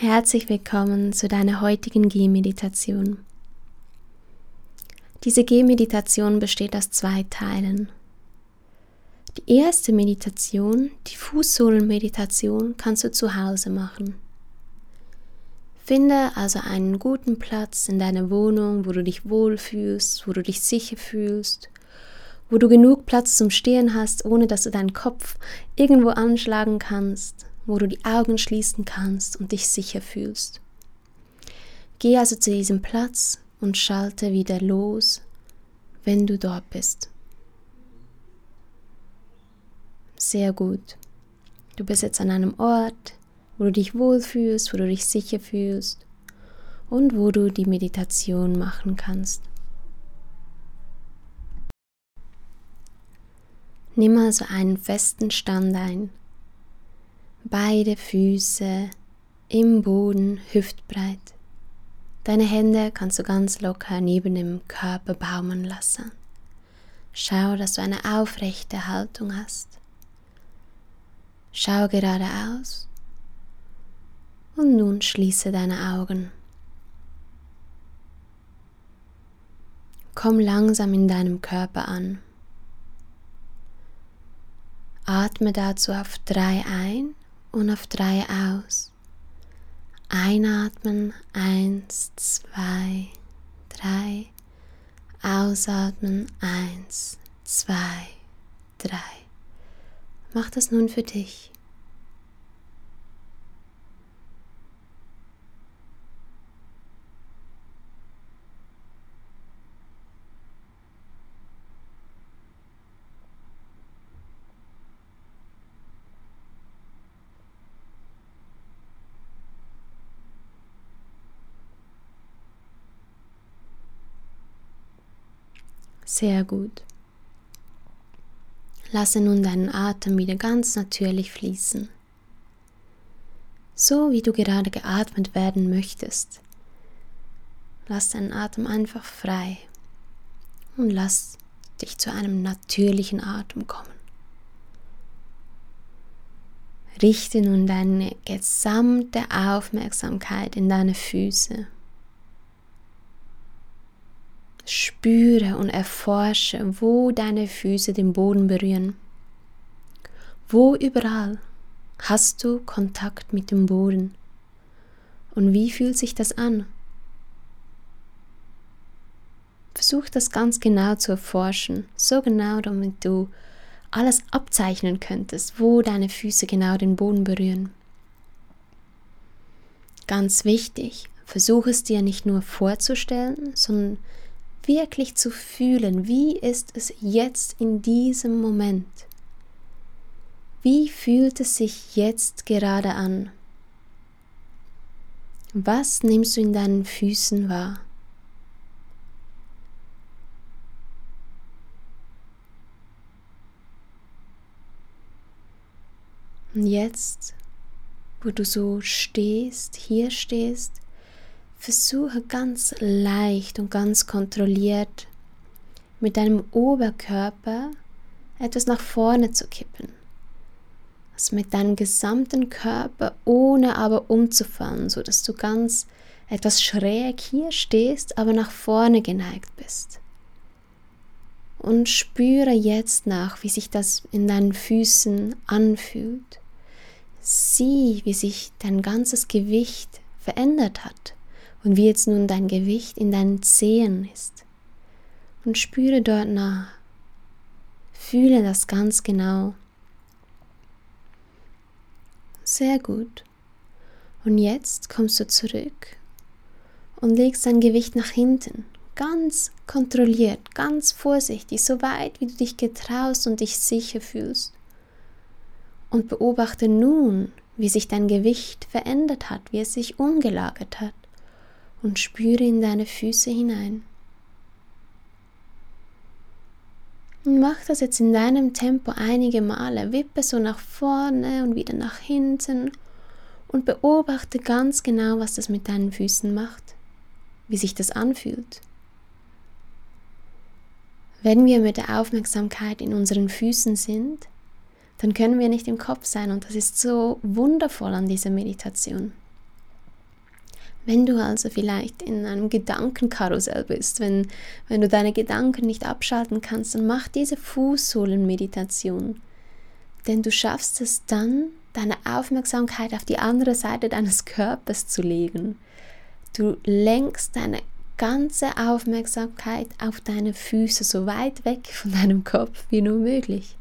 Herzlich willkommen zu deiner heutigen Gehmeditation. Diese Gehmeditation besteht aus 2 Teilen. Die erste Meditation, die Fußsohlenmeditation, kannst du zu Hause machen. Finde also einen guten Platz in deiner Wohnung, wo du dich wohlfühlst, wo du dich sicher fühlst, wo du genug Platz zum Stehen hast, ohne dass du deinen Kopf irgendwo anschlagen kannst, wo du die Augen schließen kannst und dich sicher fühlst. Geh also zu diesem Platz und schalte wieder los, wenn du dort bist. Sehr gut. Du bist jetzt an einem Ort, wo du dich wohlfühlst, wo du dich sicher fühlst und wo du die Meditation machen kannst. Nimm also einen festen Stand ein. Beide Füße im Boden hüftbreit. Deine Hände kannst du ganz locker neben dem Körper baumeln lassen. Schau, dass du eine aufrechte Haltung hast. Schau geradeaus und nun schließe deine Augen. Komm langsam in deinem Körper an. Atme dazu auf 3 ein und auf 3 aus. Einatmen, 1, 2, 3. Ausatmen, 1, 2, 3. Mach das nun für dich. Sehr gut. Lasse nun deinen Atem wieder ganz natürlich fließen. So wie du gerade geatmet werden möchtest. Lass deinen Atem einfach frei und lass dich zu einem natürlichen Atem kommen. Richte nun deine gesamte Aufmerksamkeit in deine Füße. Spüre und erforsche, wo deine Füße den Boden berühren. Wo überall hast du Kontakt mit dem Boden? Und wie fühlt sich das an? Versuch das ganz genau zu erforschen, so genau, damit du alles abzeichnen könntest, wo deine Füße genau den Boden berühren. Ganz wichtig, versuch es dir nicht nur vorzustellen, sondern wirklich zu fühlen, wie ist es jetzt in diesem Moment? Wie fühlt es sich jetzt gerade an? Was nimmst du in deinen Füßen wahr? Und jetzt, wo du so stehst, hier stehst, versuche ganz leicht und ganz kontrolliert mit deinem Oberkörper etwas nach vorne zu kippen. Also mit deinem gesamten Körper, ohne aber umzufallen, sodass du ganz etwas schräg hier stehst, aber nach vorne geneigt bist. Und spüre jetzt nach, wie sich das in deinen Füßen anfühlt. Sieh, wie sich dein ganzes Gewicht verändert hat. Und wie jetzt nun dein Gewicht in deinen Zehen ist. Und spüre dort nach. Fühle das ganz genau. Sehr gut. Und jetzt kommst du zurück und legst dein Gewicht nach hinten. Ganz kontrolliert, ganz vorsichtig, so weit wie du dich getraust und dich sicher fühlst. Und beobachte nun, wie sich dein Gewicht verändert hat, wie es sich umgelagert hat. Und spüre in deine Füße hinein. Und mach das jetzt in deinem Tempo einige Male. Wippe so nach vorne und wieder nach hinten und beobachte ganz genau, was das mit deinen Füßen macht, wie sich das anfühlt. Wenn wir mit der Aufmerksamkeit in unseren Füßen sind, dann können wir nicht im Kopf sein und das ist so wundervoll an dieser Meditation. Wenn du also vielleicht in einem Gedankenkarussell bist, wenn du deine Gedanken nicht abschalten kannst, dann mach diese Fußsohlenmeditation. Denn du schaffst es dann, deine Aufmerksamkeit auf die andere Seite deines Körpers zu legen. Du lenkst deine ganze Aufmerksamkeit auf deine Füße, so weit weg von deinem Kopf wie nur möglich.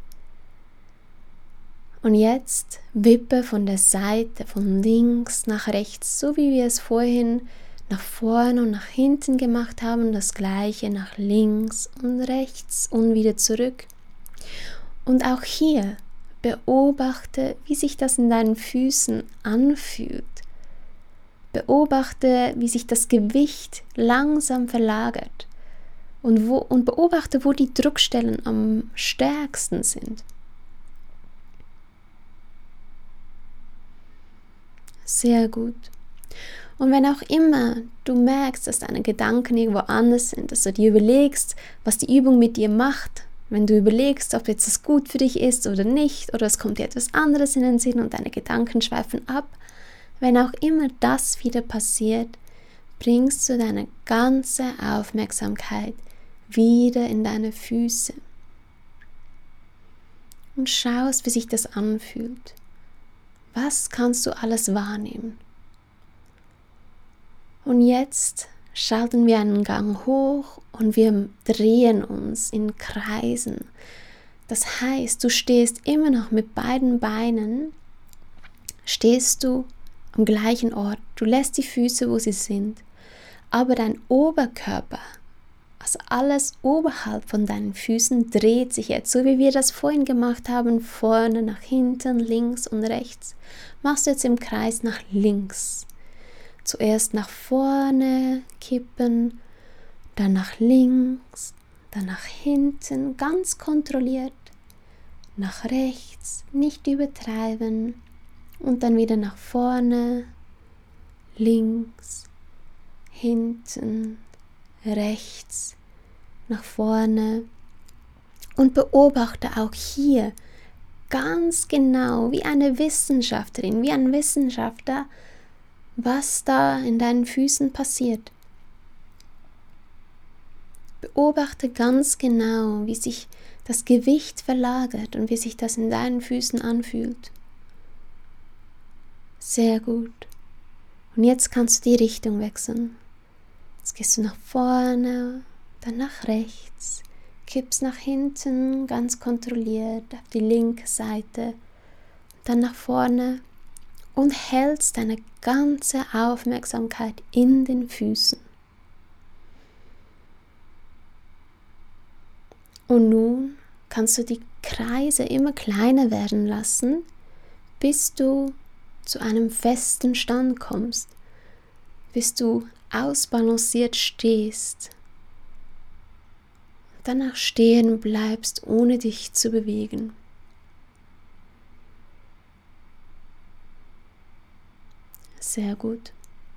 Und jetzt wippe von der Seite, von links nach rechts, so wie wir es vorhin nach vorne und nach hinten gemacht haben, das gleiche nach links und rechts und wieder zurück. Und auch hier beobachte, wie sich das in deinen Füßen anfühlt. Beobachte, wie sich das Gewicht langsam verlagert und beobachte, wo die Druckstellen am stärksten sind. Sehr gut. Und wenn auch immer du merkst, dass deine Gedanken irgendwo anders sind, dass du dir überlegst, was die Übung mit dir macht, wenn du überlegst, ob jetzt das gut für dich ist oder nicht, oder es kommt dir etwas anderes in den Sinn und deine Gedanken schweifen ab, wenn auch immer das wieder passiert, bringst du deine ganze Aufmerksamkeit wieder in deine Füße und schaust, wie sich das anfühlt. Was kannst du alles wahrnehmen? Und jetzt schalten wir einen Gang hoch und wir drehen uns in Kreisen. Das heißt, du stehst immer noch mit beiden Beinen, stehst du am gleichen Ort. Du lässt die Füße, wo sie sind, aber dein Oberkörper, also alles oberhalb von deinen Füßen, dreht sich jetzt, so wie wir das vorhin gemacht haben, vorne, nach hinten, links und rechts. Machst du jetzt im Kreis nach links. Zuerst nach vorne kippen, dann nach links, dann nach hinten, ganz kontrolliert, nach rechts, nicht übertreiben und dann wieder nach vorne, links, hinten, rechts, nach vorne und beobachte auch hier ganz genau wie eine Wissenschaftlerin, wie ein Wissenschaftler, was da in deinen Füßen passiert. Beobachte ganz genau, wie sich das Gewicht verlagert und wie sich das in deinen Füßen anfühlt. Sehr gut. Und jetzt kannst du die Richtung wechseln. Jetzt gehst du nach vorne, dann nach rechts, kippst nach hinten, ganz kontrolliert auf die linke Seite, dann nach vorne und hältst deine ganze Aufmerksamkeit in den Füßen. Und nun kannst du die Kreise immer kleiner werden lassen, bis du zu einem festen Stand kommst, bis du ausbalanciert stehst, danach stehen bleibst, ohne dich zu bewegen. Sehr gut.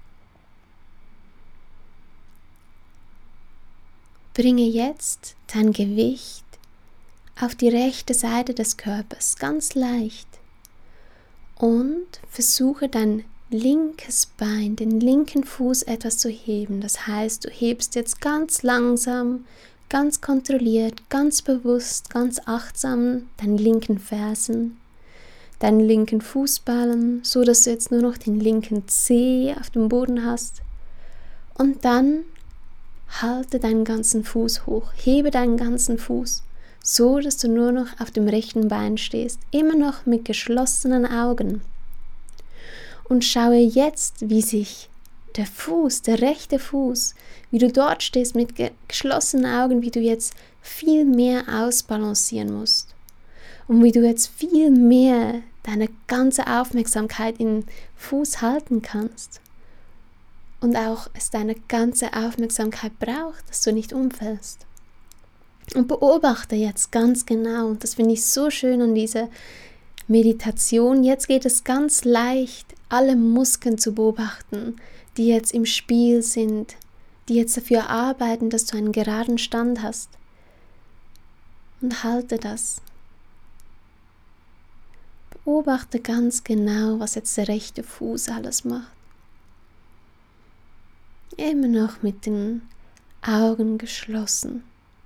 Bringe jetzt dein Gewicht auf die rechte Seite des Körpers, ganz leicht, und versuche dein linkes Bein, den linken Fuß etwas zu heben. Das heißt, du hebst jetzt ganz langsam, ganz kontrolliert, ganz bewusst, ganz achtsam deinen linken Fersen, deinen linken Fußballen, so dass du jetzt nur noch den linken Zeh auf dem Boden hast. Und dann halte deinen ganzen Fuß hoch, hebe deinen ganzen Fuß, so dass du nur noch auf dem rechten Bein stehst, immer noch mit geschlossenen Augen. Und schaue jetzt, wie sich der Fuß, der rechte Fuß, wie du dort stehst mit geschlossenen Augen, wie du jetzt viel mehr ausbalancieren musst. Und wie du jetzt viel mehr deine ganze Aufmerksamkeit im Fuß halten kannst. Und auch es deine ganze Aufmerksamkeit braucht, dass du nicht umfällst. Und beobachte jetzt ganz genau, und das finde ich so schön an dieser Meditation, jetzt geht es ganz leicht, alle Muskeln zu beobachten, die jetzt im Spiel sind, die jetzt dafür arbeiten, dass du einen geraden Stand hast. Und halte das. Beobachte ganz genau, was jetzt der rechte Fuß alles macht. Immer noch mit den Augen geschlossen.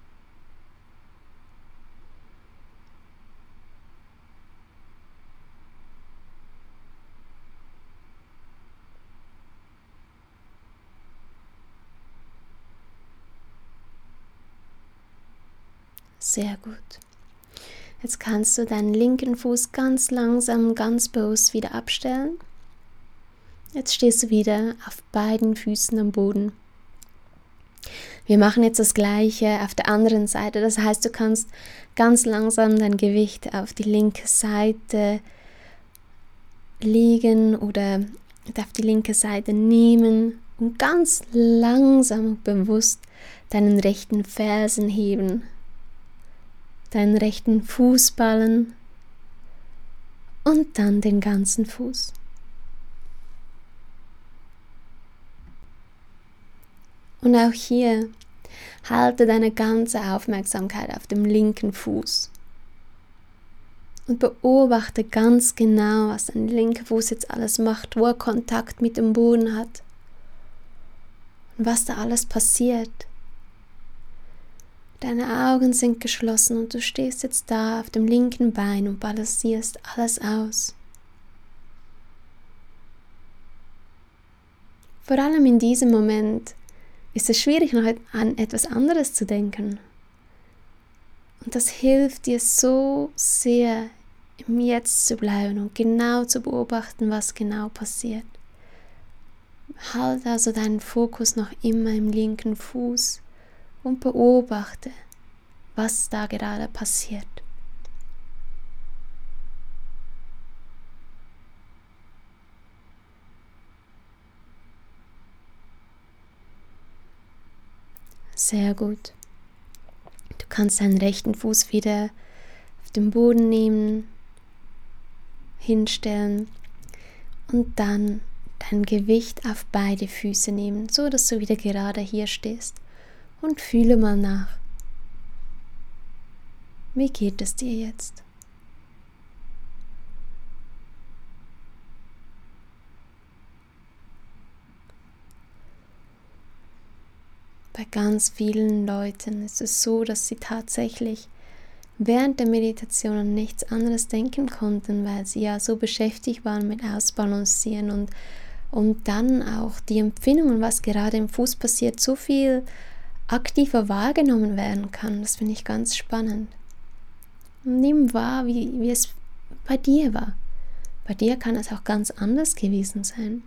Sehr gut. Jetzt kannst du deinen linken Fuß ganz langsam, ganz bewusst wieder abstellen. Jetzt stehst du wieder auf beiden Füßen am Boden. Wir machen jetzt das Gleiche auf der anderen Seite. Das heißt, du kannst ganz langsam dein Gewicht auf die linke Seite legen oder auf die linke Seite nehmen und ganz langsam und bewusst deinen rechten Fersen heben, deinen rechten Fuß ballen und dann den ganzen Fuß. Und auch hier halte deine ganze Aufmerksamkeit auf dem linken Fuß und beobachte ganz genau, was dein linker Fuß jetzt alles macht, wo er Kontakt mit dem Boden hat und was da alles passiert. Deine Augen sind geschlossen und du stehst jetzt da auf dem linken Bein und balancierst alles aus. Vor allem in diesem Moment ist es schwierig, noch an etwas anderes zu denken. Und das hilft dir so sehr, im Jetzt zu bleiben und genau zu beobachten, was genau passiert. Halte also deinen Fokus noch immer im linken Fuß und beobachte, was da gerade passiert. Sehr gut. Du kannst deinen rechten Fuß wieder auf den Boden nehmen, hinstellen und dann dein Gewicht auf beide Füße nehmen, so dass du wieder gerade hier stehst. Und fühle mal nach. Wie geht es dir jetzt? Bei ganz vielen Leuten ist es so, dass sie tatsächlich während der Meditation an nichts anderes denken konnten, weil sie ja so beschäftigt waren mit Ausbalancieren und dann auch die Empfindungen, was gerade im Fuß passiert, so viel aktiver wahrgenommen werden kann. Das finde ich ganz spannend. Und nimm wahr, wie es bei dir war. Bei dir kann es auch ganz anders gewesen sein.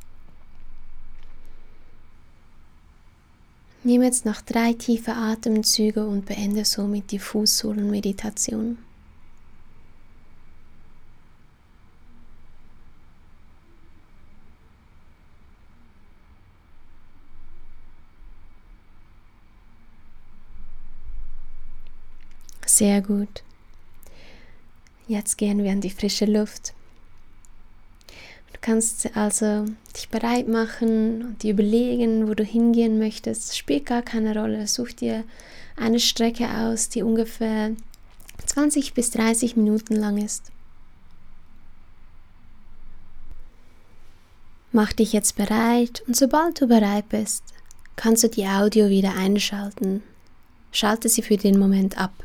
Nimm jetzt noch 3 tiefe Atemzüge und beende somit die Fußsohlenmeditation. Sehr gut. Jetzt gehen wir an die frische Luft. Du kannst also dich bereit machen und dir überlegen, wo du hingehen möchtest. Das spielt gar keine Rolle. Such dir eine Strecke aus, die ungefähr 20 bis 30 Minuten lang ist. Mach dich jetzt bereit und sobald du bereit bist, kannst du die Audio wieder einschalten. Schalte sie für den Moment ab.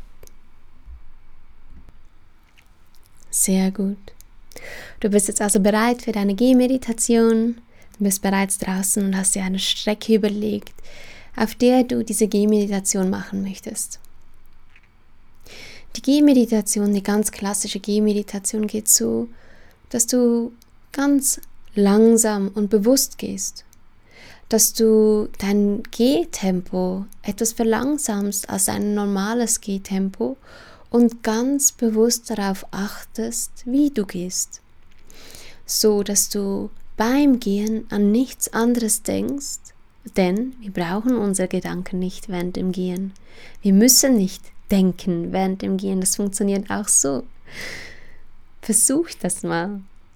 Sehr gut. Du bist jetzt also bereit für deine Gehmeditation. Du bist bereits draußen und hast dir eine Strecke überlegt, auf der du diese Gehmeditation machen möchtest. Die Gehmeditation, die ganz klassische Gehmeditation geht so, dass du ganz langsam und bewusst gehst. Dass du dein Gehtempo etwas verlangsamst als ein normales Gehtempo und ganz bewusst darauf achtest, wie du gehst. So, dass du beim Gehen an nichts anderes denkst, denn wir brauchen unsere Gedanken nicht während dem Gehen. Wir müssen nicht denken während dem Gehen, das funktioniert auch so. Versuch das mal.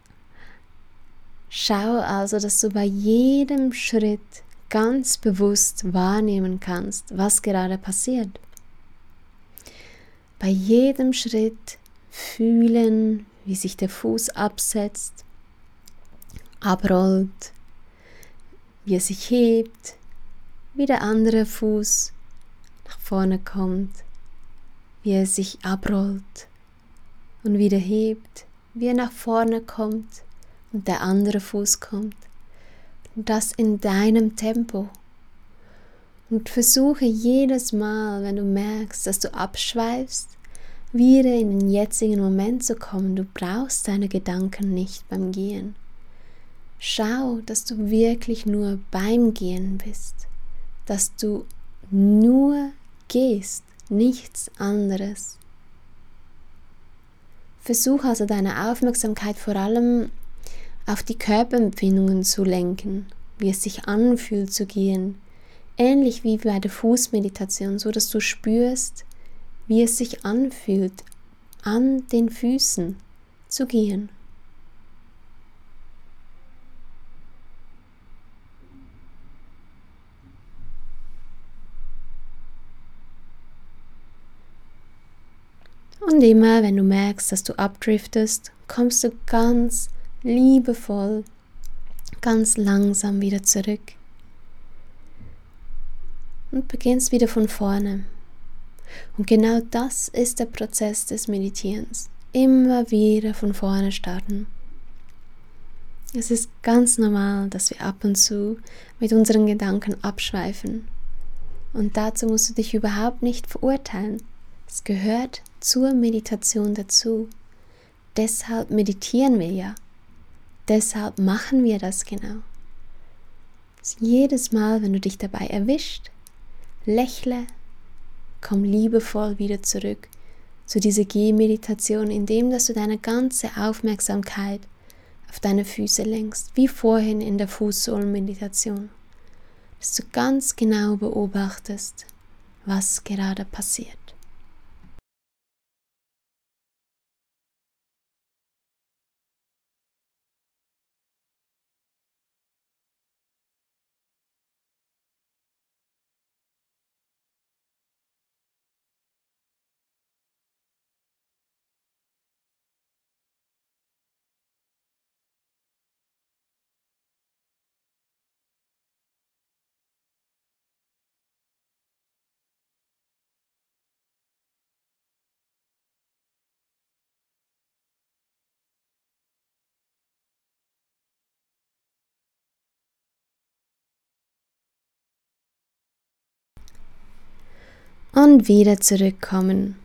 Schau also, dass du bei jedem Schritt ganz bewusst wahrnehmen kannst, was gerade passiert. Bei jedem Schritt fühlen, wie sich der Fuß absetzt, abrollt, wie er sich hebt, wie der andere Fuß nach vorne kommt, wie er sich abrollt und wieder hebt, wie er nach vorne kommt und der andere Fuß kommt. Und das in deinem Tempo. Und versuche jedes Mal, wenn du merkst, dass du abschweifst, wieder in den jetzigen Moment zu kommen. Du brauchst deine Gedanken nicht beim Gehen. Schau, dass du wirklich nur beim Gehen bist, dass du nur gehst, nichts anderes. Versuche also deine Aufmerksamkeit vor allem auf die Körperempfindungen zu lenken, wie es sich anfühlt zu gehen, ähnlich wie bei der Fußmeditation, so dass du spürst, wie es sich anfühlt, an den Füßen zu gehen. Und immer, wenn du merkst, dass du abdriftest, kommst du ganz liebevoll, ganz langsam wieder zurück und beginnst wieder von vorne. Und genau das ist der Prozess des Meditierens. Immer wieder von vorne starten. Es ist ganz normal, dass wir ab und zu mit unseren Gedanken abschweifen. Und dazu musst du dich überhaupt nicht verurteilen. Es gehört zur Meditation dazu. Deshalb meditieren wir ja. Deshalb machen wir das genau. Also jedes Mal, wenn du dich dabei erwischt, lächle, komm liebevoll wieder zurück zu dieser Gehmeditation, indem dass du deine ganze Aufmerksamkeit auf deine Füße lenkst, wie vorhin in der Fußsohlenmeditation. Dass du ganz genau beobachtest, was gerade passiert. Und wieder zurückkommen.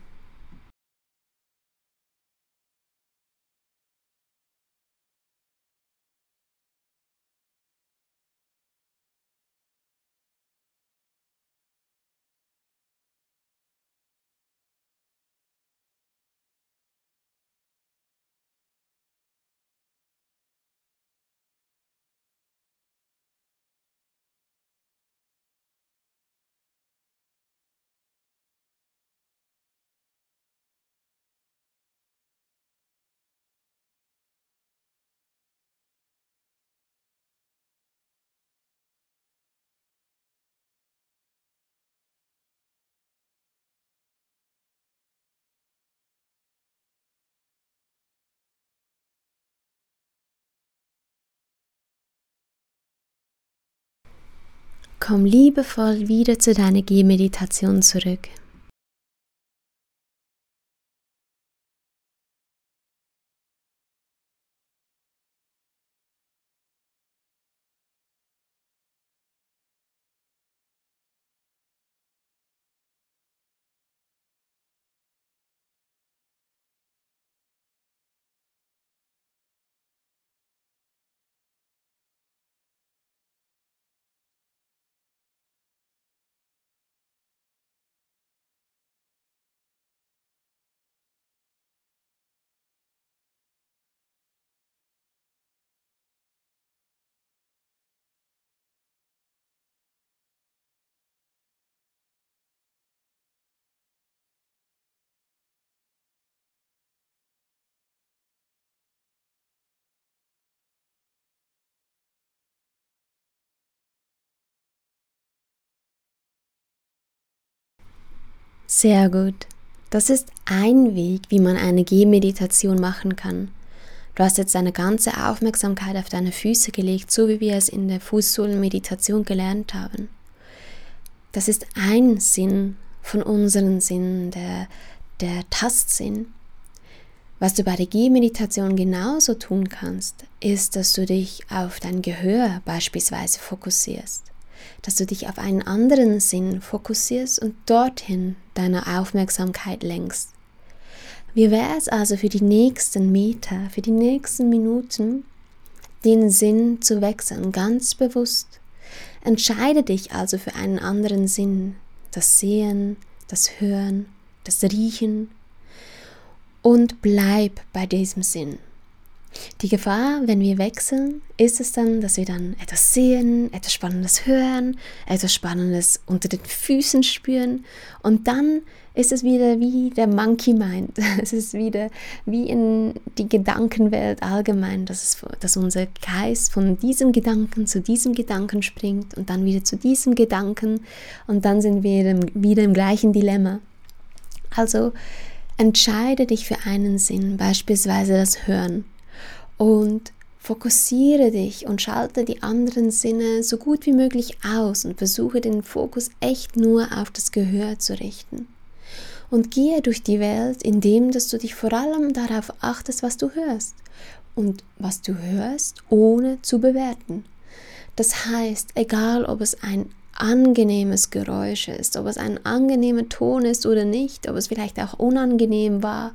Komm liebevoll wieder zu deiner Gehmeditation zurück. Sehr gut. Das ist ein Weg, wie man eine Gehmeditation machen kann. Du hast jetzt deine ganze Aufmerksamkeit auf deine Füße gelegt, so wie wir es in der Fußsohlenmeditation gelernt haben. Das ist ein Sinn von unseren Sinnen, der Tastsinn. Was du bei der Gehmeditation genauso tun kannst, ist, dass du dich auf dein Gehör beispielsweise fokussierst. Dass du dich auf einen anderen Sinn fokussierst und dorthin deine Aufmerksamkeit lenkst. Wie wäre es also für die nächsten Meter, für die nächsten Minuten, den Sinn zu wechseln, ganz bewusst? Entscheide dich also für einen anderen Sinn, das Sehen, das Hören, das Riechen und bleib bei diesem Sinn. Die Gefahr, wenn wir wechseln, ist es dann, dass wir dann etwas sehen, etwas Spannendes hören, etwas Spannendes unter den Füßen spüren und dann ist es wieder wie der Monkey Mind. Es ist wieder wie in die Gedankenwelt allgemein, dass unser Geist von diesem Gedanken zu diesem Gedanken springt und dann wieder zu diesem Gedanken und dann sind wir wieder im gleichen Dilemma. Also entscheide dich für einen Sinn, beispielsweise das Hören. Und fokussiere dich und schalte die anderen Sinne so gut wie möglich aus und versuche den Fokus echt nur auf das Gehör zu richten. Und gehe durch die Welt, indem dass du dich vor allem darauf achtest, was du hörst. Und was du hörst, ohne zu bewerten. Das heißt, egal ob es ein angenehmes Geräusch ist, ob es ein angenehmer Ton ist oder nicht, ob es vielleicht auch unangenehm war,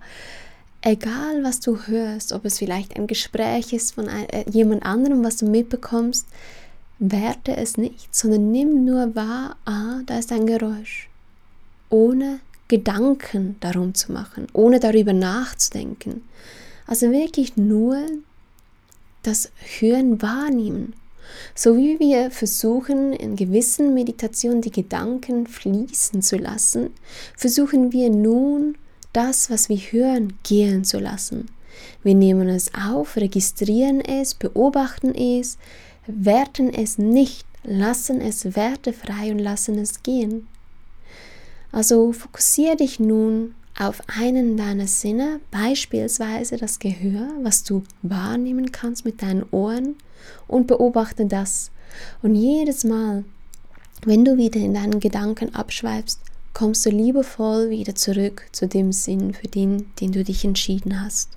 egal was du hörst, ob es vielleicht ein Gespräch ist von jemand anderem, was du mitbekommst, werte es nicht, sondern nimm nur wahr, da ist ein Geräusch. Ohne Gedanken darum zu machen, ohne darüber nachzudenken. Also wirklich nur das Hören wahrnehmen. So wie wir versuchen, in gewissen Meditationen die Gedanken fließen zu lassen, versuchen wir nun, das, was wir hören, gehen zu lassen. Wir nehmen es auf, registrieren es, beobachten es, werten es nicht, lassen es wertefrei und lassen es gehen. Also fokussiere dich nun auf einen deiner Sinne, beispielsweise das Gehör, was du wahrnehmen kannst mit deinen Ohren und beobachte das. Und jedes Mal, wenn du wieder in deinen Gedanken abschweifst, kommst du liebevoll wieder zurück zu dem Sinn, für den du dich entschieden hast.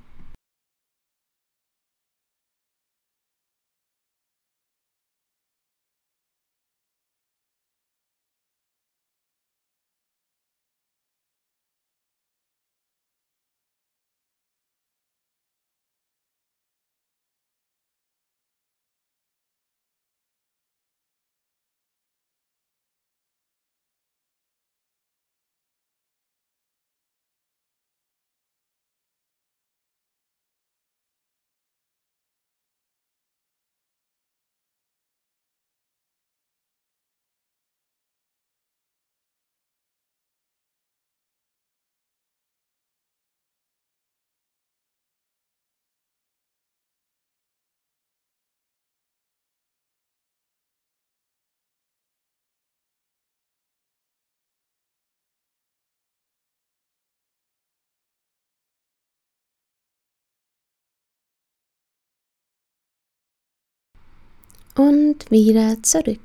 Und wieder zurück.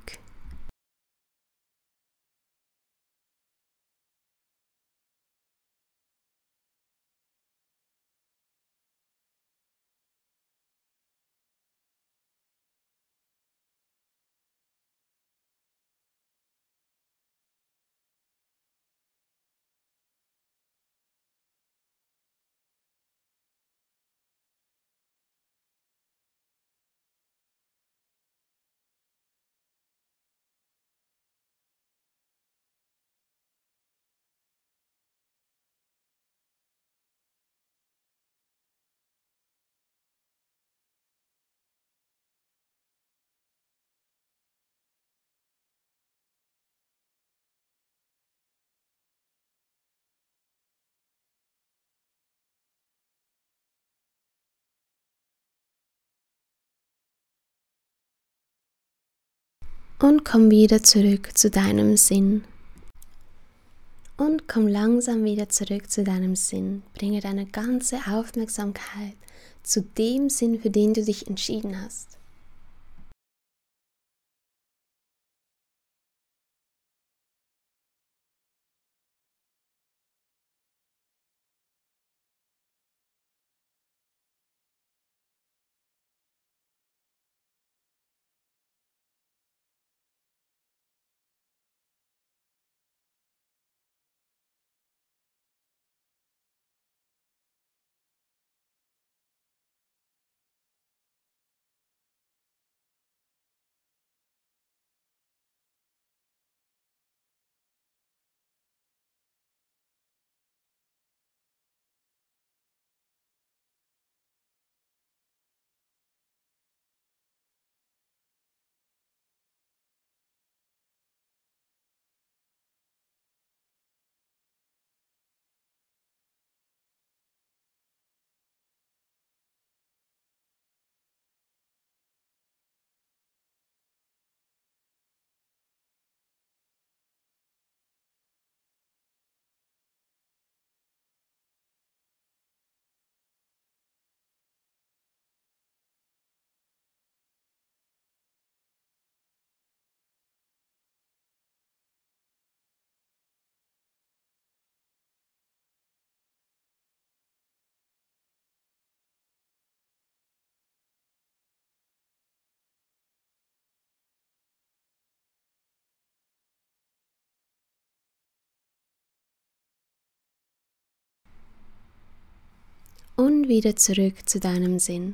Und komm wieder zurück zu deinem Sinn. Und komm langsam wieder zurück zu deinem Sinn. Bringe deine ganze Aufmerksamkeit zu dem Sinn, für den du dich entschieden hast. Und wieder zurück zu deinem Sinn.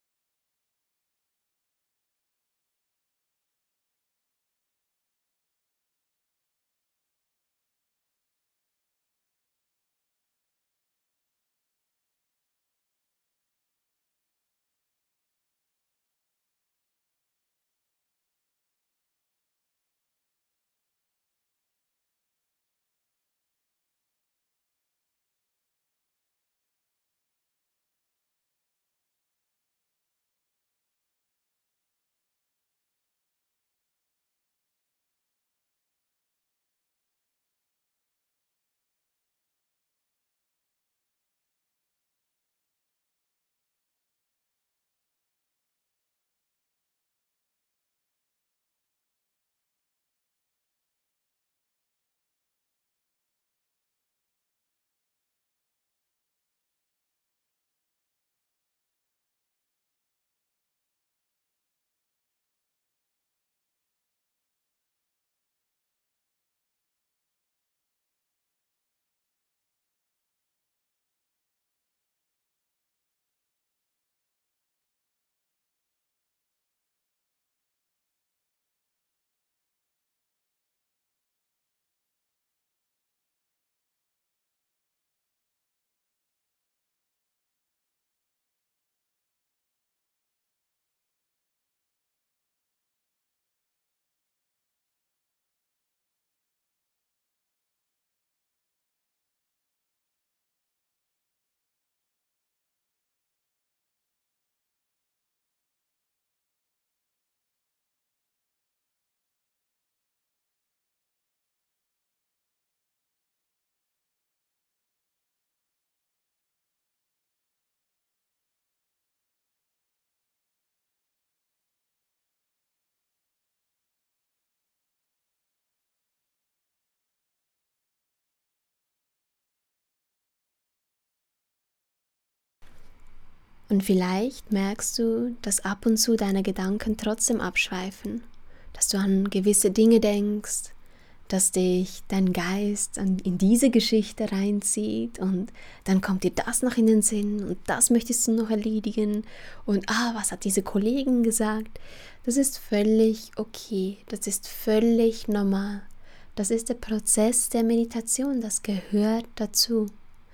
Und vielleicht merkst du, dass ab und zu deine Gedanken trotzdem abschweifen, dass du an gewisse Dinge denkst, dass dich dein Geist in diese Geschichte reinzieht und dann kommt dir das noch in den Sinn und das möchtest du noch erledigen und was hat diese Kollegin gesagt? Das ist völlig okay, das ist völlig normal. Das ist der Prozess der Meditation, das gehört dazu.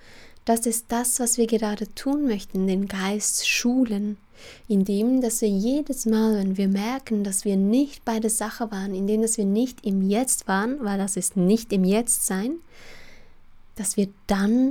Das ist das, was wir gerade tun möchten, den Geist schulen, indem, dass wir jedes Mal, wenn wir merken, dass wir nicht bei der Sache waren, indem, dass wir nicht im Jetzt waren, weil das ist nicht im Jetzt sein, dass wir dann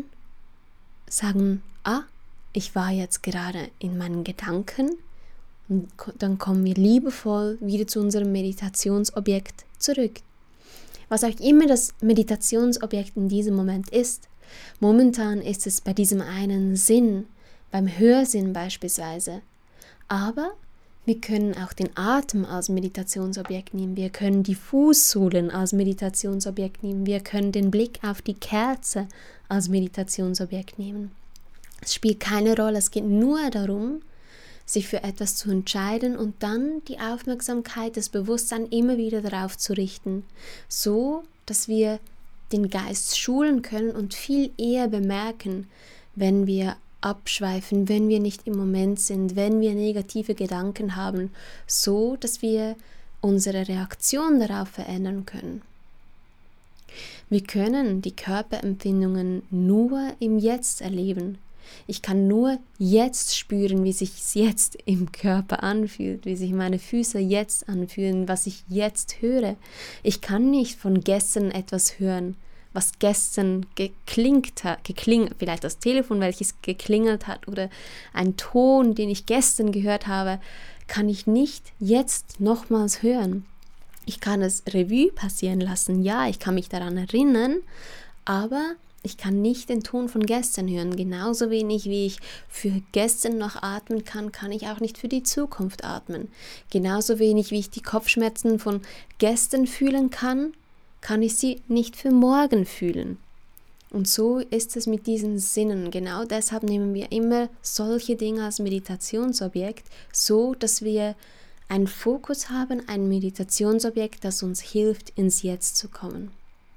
sagen, ich war jetzt gerade in meinen Gedanken und dann kommen wir liebevoll wieder zu unserem Meditationsobjekt zurück. Was auch immer das Meditationsobjekt in diesem Moment ist. Momentan ist es bei diesem einen Sinn, beim Hörsinn beispielsweise. Aber wir können auch den Atem als Meditationsobjekt nehmen, wir können die Fußsohlen als Meditationsobjekt nehmen, wir können den Blick auf die Kerze als Meditationsobjekt nehmen. Es spielt keine Rolle, es geht nur darum, sich für etwas zu entscheiden und dann die Aufmerksamkeit, das Bewusstsein immer wieder darauf zu richten, so dass wir den Geist schulen können und viel eher bemerken, wenn wir abschweifen, wenn wir nicht im Moment sind, wenn wir negative Gedanken haben, so dass wir unsere Reaktion darauf verändern können. Wir können die Körperempfindungen nur im Jetzt erleben. Ich kann nur jetzt spüren, wie sich es jetzt im Körper anfühlt, wie sich meine Füße jetzt anfühlen, was ich jetzt höre. Ich kann nicht von gestern etwas hören, was gestern geklingelt, vielleicht das Telefon, welches geklingelt hat oder ein Ton, den ich gestern gehört habe, kann ich nicht jetzt nochmals hören. Ich kann es Revue passieren lassen, ja, ich kann mich daran erinnern, aber ich kann nicht den Ton von gestern hören. Genauso wenig wie ich für gestern noch atmen kann, kann ich auch nicht für die Zukunft atmen. Genauso wenig wie ich die Kopfschmerzen von gestern fühlen kann ich sie nicht für morgen fühlen. Und so ist es mit diesen Sinnen. Genau deshalb nehmen wir immer solche Dinge als Meditationsobjekt, so dass wir einen Fokus haben, ein Meditationsobjekt, das uns hilft, ins Jetzt zu kommen.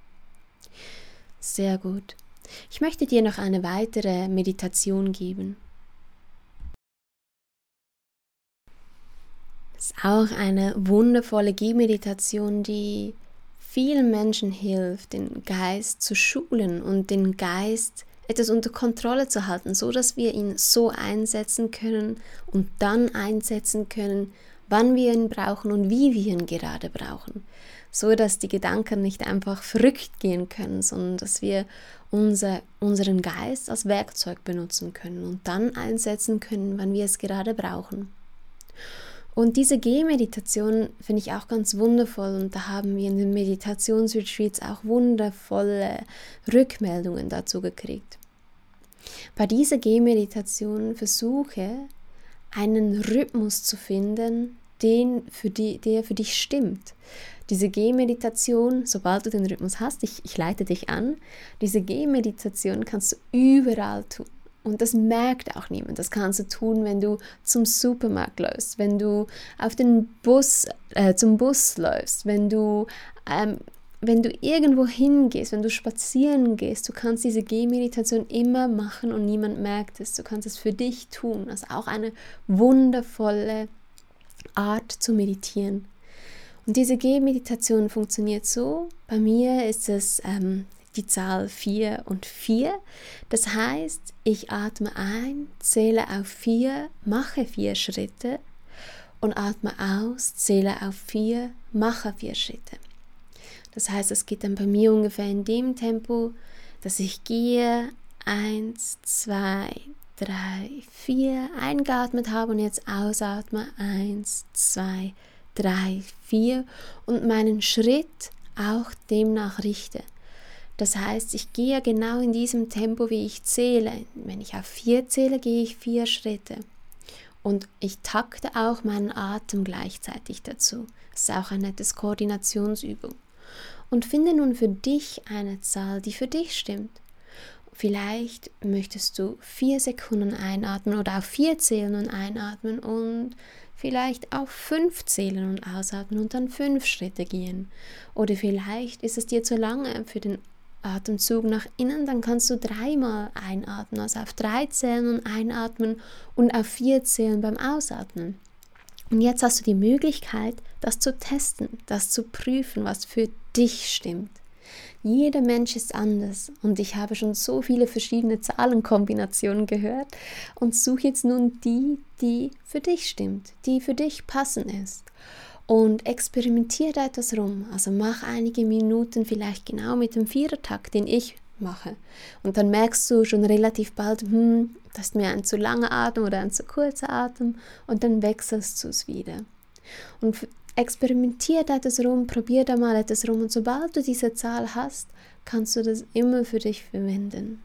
Sehr gut. Ich möchte dir noch eine weitere Meditation geben. Es ist auch eine wundervolle Gehmeditation, die vielen Menschen hilft, den Geist zu schulen und den Geist etwas unter Kontrolle zu halten, so dass wir ihn so einsetzen können und dann einsetzen können, wann wir ihn brauchen und wie wir ihn gerade brauchen, so dass die Gedanken nicht einfach verrückt gehen können, sondern dass wir unseren Geist als Werkzeug benutzen können und dann einsetzen können, wann wir es gerade brauchen. Und diese Gehmeditation finde ich auch ganz wundervoll und da haben wir in den Meditationsretreats auch wundervolle Rückmeldungen dazu gekriegt. Bei dieser Gehmeditation versuche einen Rhythmus zu finden, der für dich stimmt. Diese Gehmeditation, sobald du den Rhythmus hast, ich leite dich an, diese Gehmeditation kannst du überall tun. Und das merkt auch niemand. Das kannst du tun, wenn du zum Supermarkt läufst, wenn du auf den zum Bus läufst, wenn du irgendwo hingehst, wenn du spazieren gehst. Du kannst diese Gehmeditation immer machen und niemand merkt es. Du kannst es für dich tun. Das ist auch eine wundervolle Art zu meditieren. Und diese Gehmeditation funktioniert so. Bei mir ist es die Zahl 4 und 4. Das heißt, ich atme ein, zähle auf 4, mache 4 Schritte und atme aus, zähle auf 4, mache 4 Schritte. Das heißt, es geht dann bei mir ungefähr in dem Tempo, dass ich gehe, 1, 2, 3, 4, eingeatmet habe und jetzt ausatme, 1, 2, 3, 4 und meinen Schritt auch demnach richte. Das heißt, ich gehe genau in diesem Tempo, wie ich zähle. Wenn ich auf 4 zähle, gehe ich 4 Schritte. Und ich takte auch meinen Atem gleichzeitig dazu. Das ist auch eine nette Koordinationsübung. Und finde nun für dich eine Zahl, die für dich stimmt. Vielleicht möchtest du 4 Sekunden einatmen oder auf 4 zählen und einatmen und vielleicht auf 5 zählen und ausatmen und dann 5 Schritte gehen. Oder vielleicht ist es dir zu lange für den Atemzug nach innen, dann kannst du 3-mal einatmen, also auf 3 zählen und einatmen und auf 4 zählen beim Ausatmen. Und jetzt hast du die Möglichkeit, das zu testen, das zu prüfen, was für dich stimmt. Jeder Mensch ist anders und ich habe schon so viele verschiedene Zahlenkombinationen gehört und suche jetzt nun die für dich stimmt, die für dich passend ist. Und experimentiere da etwas rum. Also mach einige Minuten vielleicht genau mit dem 4er-Takt, den ich mache. Und dann merkst du schon relativ bald, das ist mir ein zu langer Atem oder ein zu kurzer Atem und dann wechselst du es wieder. Und experimentier da etwas rum, probier da mal etwas rum und sobald du diese Zahl hast, kannst du das immer für dich verwenden.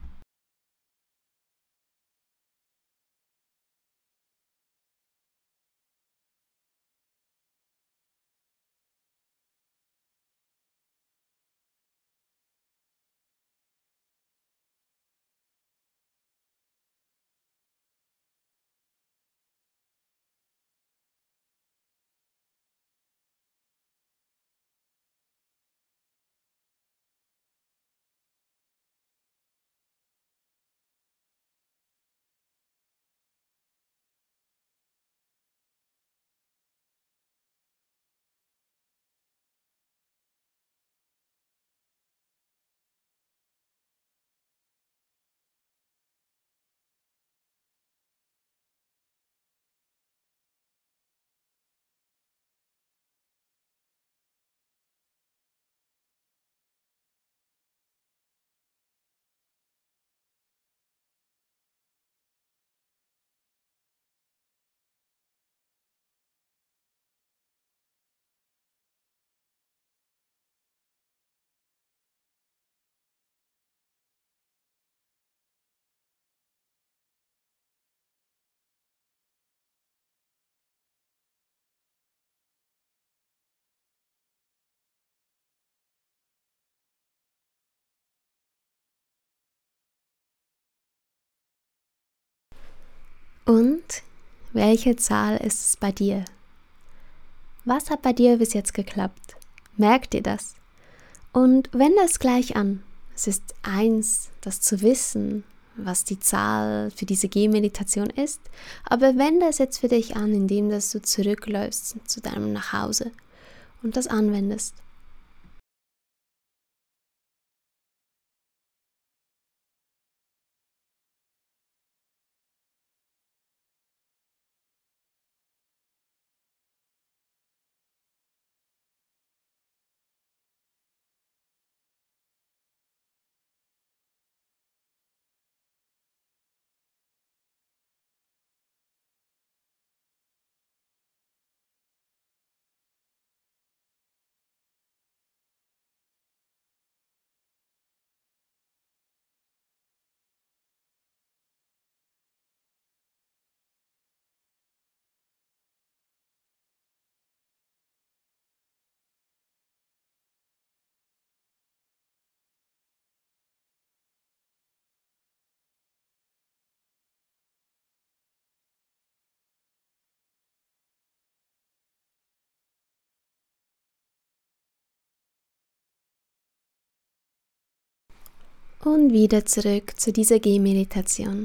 Und welche Zahl ist es bei dir? Was hat bei dir bis jetzt geklappt? Merk dir das. Und wende es gleich an. Es ist eins, das zu wissen, was die Zahl für diese Gehmeditation ist, aber wende es jetzt für dich an, indem dass du zurückläufst zu deinem Nachhause und das anwendest. Und wieder zurück zu dieser Gehmeditation.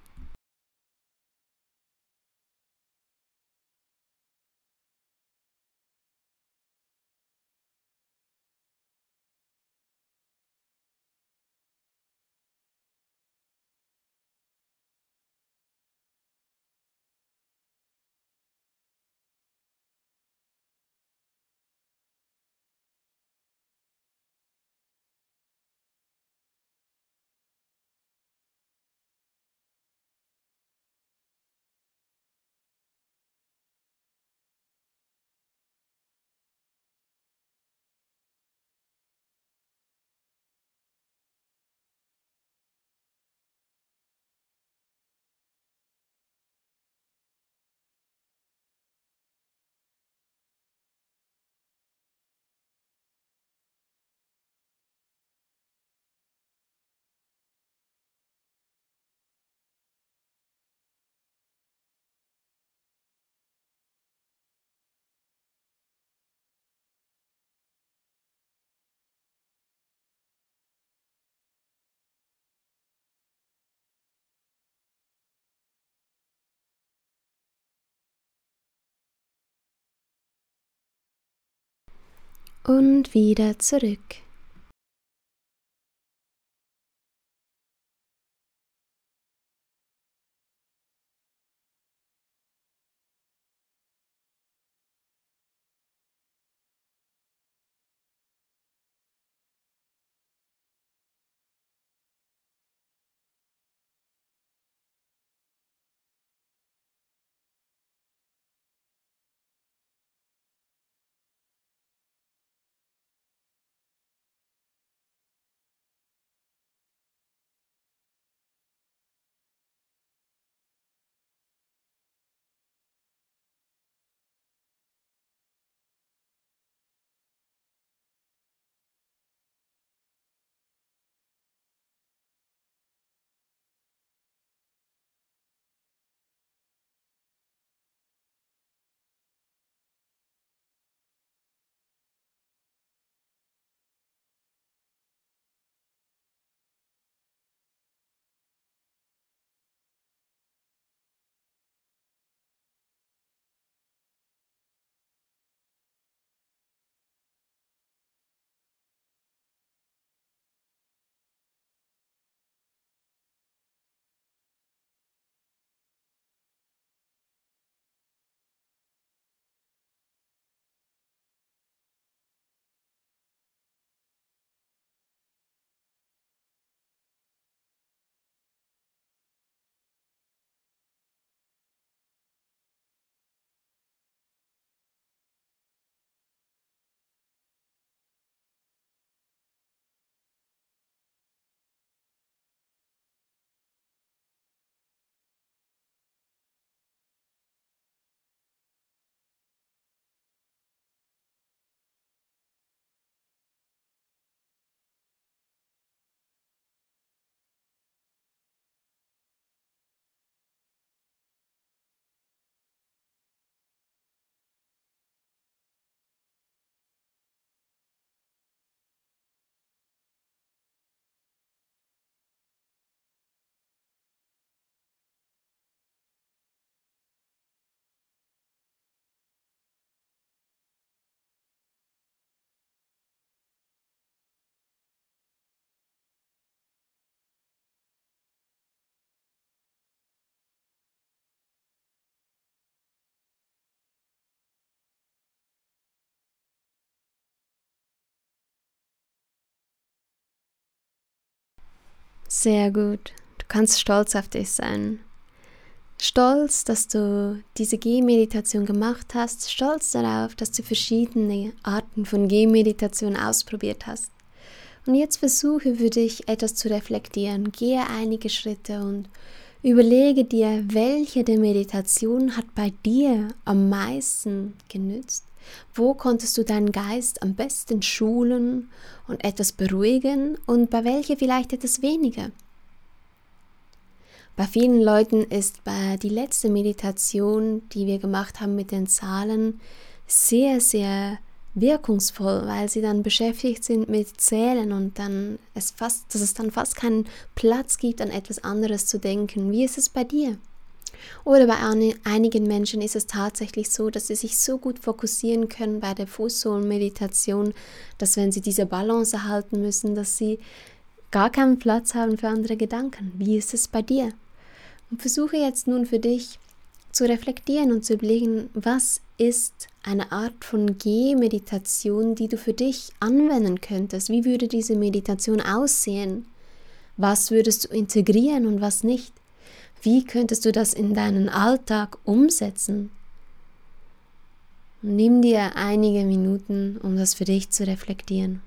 Und wieder zurück. Sehr gut. Du kannst stolz auf dich sein. Stolz, dass du diese Gehmeditation gemacht hast. Stolz darauf, dass du verschiedene Arten von Gehmeditation ausprobiert hast. Und jetzt versuche für dich etwas zu reflektieren. Gehe einige Schritte und überlege dir, welche der Meditationen hat bei dir am meisten genützt. Wo konntest du deinen Geist am besten schulen und etwas beruhigen und bei welcher vielleicht etwas weniger? Bei vielen Leuten ist die letzte Meditation, die wir gemacht haben mit den Zahlen, sehr, sehr wirkungsvoll, weil sie dann beschäftigt sind mit Zählen und dass es dann fast keinen Platz gibt, an etwas anderes zu denken. Wie ist es bei dir? Oder bei einigen Menschen ist es tatsächlich so, dass sie sich so gut fokussieren können bei der Fußsohlenmeditation, dass wenn sie diese Balance erhalten müssen, dass sie gar keinen Platz haben für andere Gedanken. Wie ist es bei dir? Und versuche jetzt nun für dich zu reflektieren und zu überlegen, was ist eine Art von Gehmeditation, die du für dich anwenden könntest? Wie würde diese Meditation aussehen? Was würdest du integrieren und was nicht? Wie könntest du das in deinen Alltag umsetzen? Nimm dir einige Minuten, um das für dich zu reflektieren.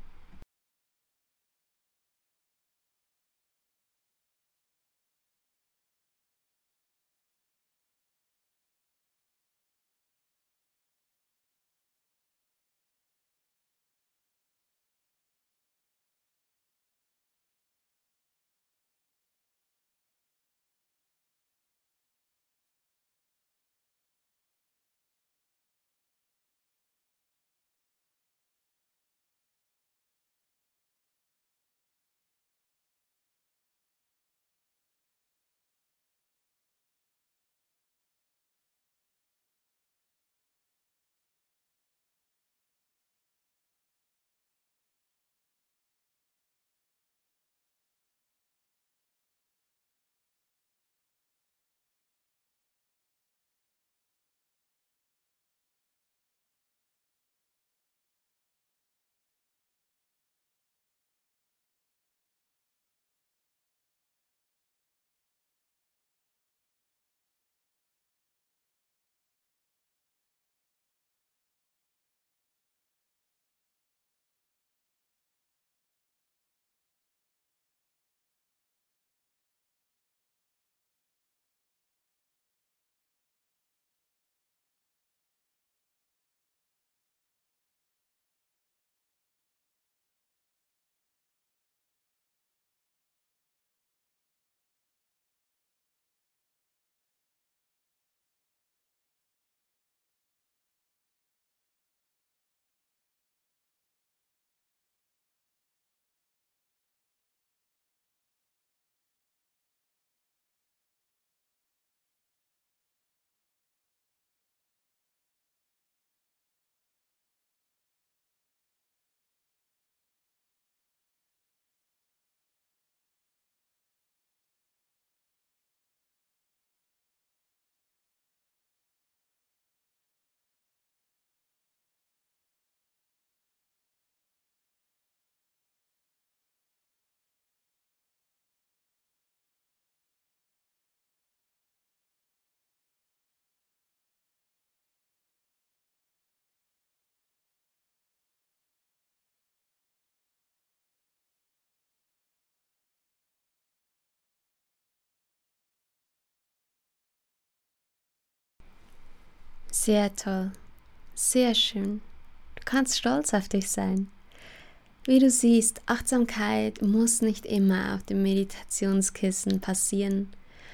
Sehr toll, sehr schön. Du kannst stolz auf dich sein. Wie du siehst, Achtsamkeit muss nicht immer auf dem Meditationskissen passieren.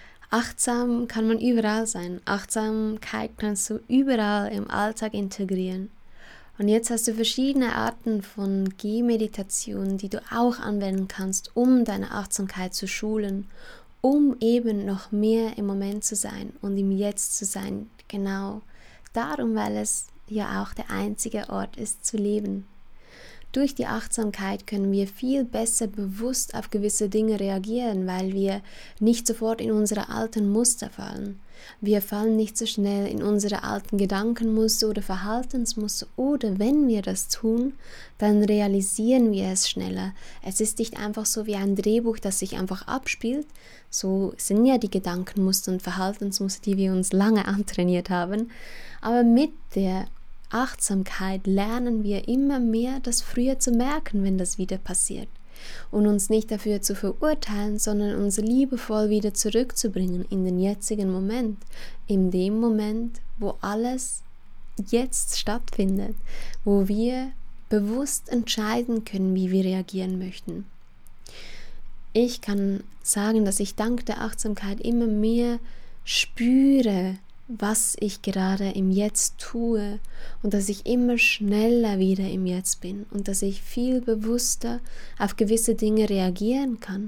Achtsam kann man überall sein. Achtsamkeit kannst du überall im Alltag integrieren. Und jetzt hast du verschiedene Arten von Gehmeditation, die du auch anwenden kannst, um deine Achtsamkeit zu schulen, um eben noch mehr im Moment zu sein und im Jetzt zu sein. Genau darum, weil es ja auch der einzige Ort ist zu leben. Durch die Achtsamkeit können wir viel besser bewusst auf gewisse Dinge reagieren, weil wir nicht sofort in unsere alten Muster fallen. Wir fallen nicht so schnell in unsere alten Gedankenmuster oder Verhaltensmuster, oder wenn wir das tun, dann realisieren wir es schneller. Es ist nicht einfach so wie ein Drehbuch, das sich einfach abspielt. So sind ja die Gedankenmuster und Verhaltensmuster, die wir uns lange antrainiert haben. Aber mit der Achtsamkeit lernen wir immer mehr, das früher zu merken, wenn das wieder passiert. Und uns nicht dafür zu verurteilen, sondern uns liebevoll wieder zurückzubringen in den jetzigen Moment. In dem Moment, wo alles jetzt stattfindet, wo wir bewusst entscheiden können, wie wir reagieren möchten. Ich kann sagen, dass ich dank der Achtsamkeit immer mehr spüre, was ich gerade im Jetzt tue und dass ich immer schneller wieder im Jetzt bin und dass ich viel bewusster auf gewisse Dinge reagieren kann.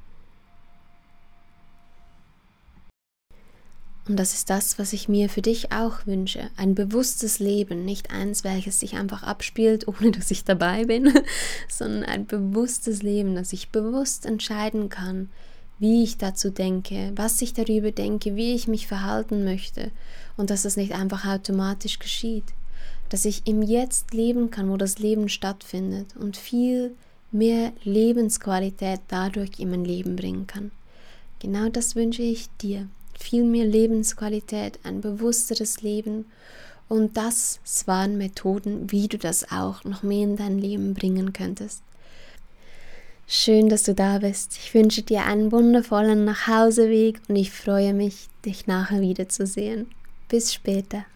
Und das ist das, was ich mir für dich auch wünsche. Ein bewusstes Leben, nicht eins, welches sich einfach abspielt, ohne dass ich dabei bin, sondern ein bewusstes Leben, dass ich bewusst entscheiden kann, wie ich dazu denke, was ich darüber denke, wie ich mich verhalten möchte und dass das nicht einfach automatisch geschieht. Dass ich im Jetzt leben kann, wo das Leben stattfindet und viel mehr Lebensqualität dadurch in mein Leben bringen kann. Genau das wünsche ich dir. Viel mehr Lebensqualität, ein bewussteres Leben, und das waren Methoden, wie du das auch noch mehr in dein Leben bringen könntest. Schön, dass du da bist. Ich wünsche dir einen wundervollen Nachhauseweg und ich freue mich, dich nachher wiederzusehen. Bis später.